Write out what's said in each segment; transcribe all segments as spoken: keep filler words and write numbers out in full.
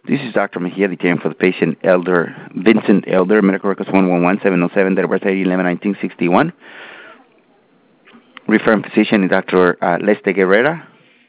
This is Doctor Mejia, detailing for the patient, Elder Vincent Elder, medical records one one one seven oh seven, date of birth eight eleven nineteen sixty-one. Referring physician is Doctor Uh, Leste Guerrera.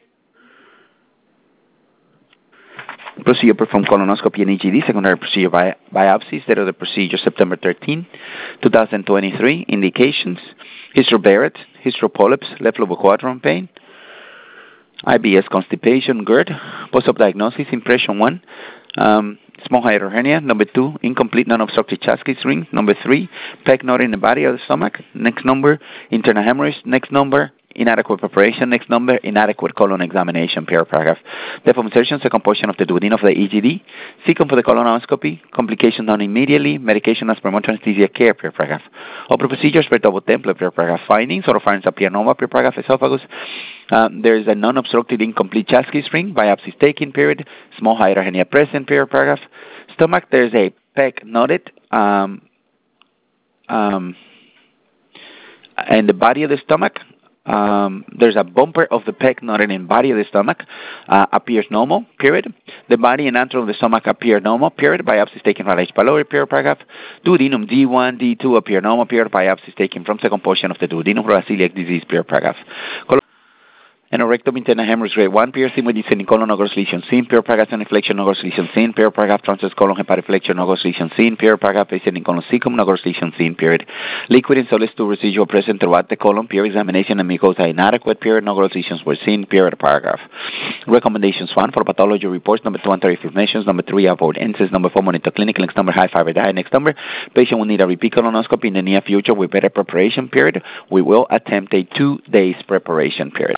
Procedure performed colonoscopy and E G D. Secondary procedure bi- biopsies. Date of the procedure September thirteenth, twenty twenty-three. Indications: history of Barrett, history of polyps, left lobar quadrant pain, I B S constipation, GERD, post-op diagnosis, impression one, um, small hiatal hernia. Number two, incomplete non-obstructive Chasky's ring. Number three, peg knot in the body of the stomach. Next number, internal hemorrhage. Next number, inadequate preparation. Next number, inadequate colon examination, per paragraph. Deform insertion, second portion of the duodenum of the E G D. Second for the colonoscopy, complication done immediately, medication as premonitory anesthesia care, per paragraph. Open procedures for double template, per paragraph. Findings, oropharynx appear normal, per paragraph. Esophagus, um, there is a non-obstructed incomplete Chasky's ring, biopsies taken, period. Small hiatal hernia present, per paragraph. Stomach, there is a peg knotted, um, um, in the body of the stomach. Um, there's a bumper of the peg knotted in body of the stomach, uh, appears normal, period. The body and antrum of the stomach appear normal, period. Biopsies taken from H. pylori, period, paragraph. Duodenum D one, D two appear normal, period. Biopsies taken from second portion of the duodenum for celiac disease, period, paragraph. Anorectum internal hemorrhage grade one, period, seen with descending colon no gross lesion seen, period, paragraph, and inflection no gross lesion seen, period, paragraph, transverse colon hepatoflexion no gross lesion seen, period, paragraph, descending colon cecum no gross lesion seen, period. Liquid and solid stool residual present throughout the colon, period, examination and mucosa inadequate, period, no gross lesions were seen, period, paragraph. Recommendations: one, for pathology reports. Number two, anterior inflammations. Number three, avoid N S A S. Number four, monitor clinical. Next number, high fiber diet. Next number, patient will need a repeat colonoscopy in the near future with better preparation, period. We will attempt a two days preparation, period.